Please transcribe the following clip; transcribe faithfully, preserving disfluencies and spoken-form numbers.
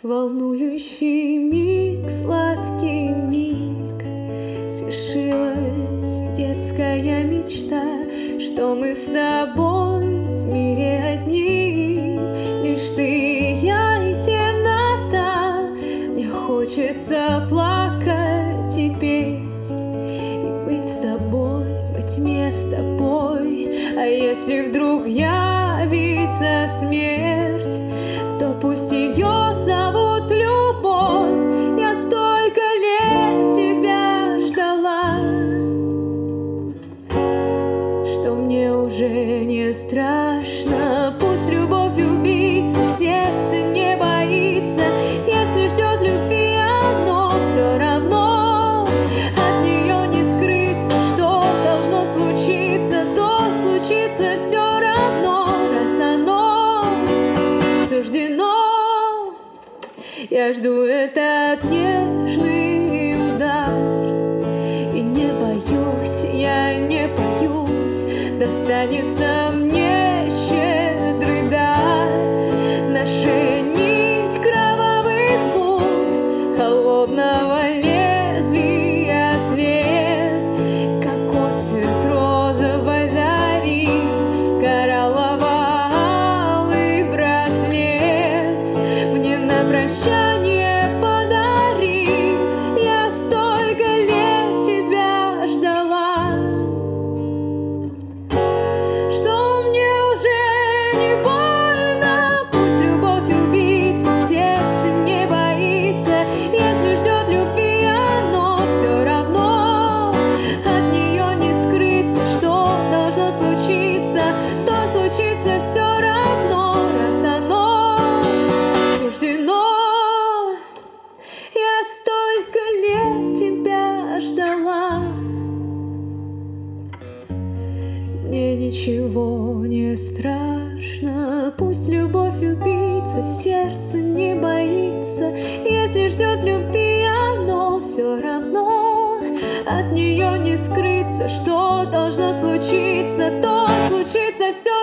Волнующий миг, сладкий миг, свершилась детская мечта, что мы с тобой в мире одни, лишь ты, я и темнота. Мне хочется плакать и петь, и быть с тобой, во тьме с тобой. А если вдруг явится смерть, то пусть ее зовут любовь. Я столько лет тебя ждала, что мне уже не страшно. Пусть любовь убийца, сердце не боится. Если ждет любви оно, все равно от нее не скрыться. Что должно случиться, то случится все равно, раз оно суждено. Я жду этот нежный удар и не боюсь, я не боюсь. Достанется мне щедрый дар, наша нить, кровавый пульс холодного лезвия свет, как отцвет розовой зари, кораллово-алый браслет мне на прощание подари. Я столько лет тебя ждала, что мне уже не больно. Пусть любовь убийца, сердце не боится. Если ждет любви оно, все равно от нее не скрыться. Что должно случиться, то случится все равно, раз оно суждено. Я столько лет тебя ждала, мне ничего не страшно. Пусть любовь убийца, сердце не боится. Если ждет любви оно, все равно от нее не скрыться. Что должно случиться, то случится все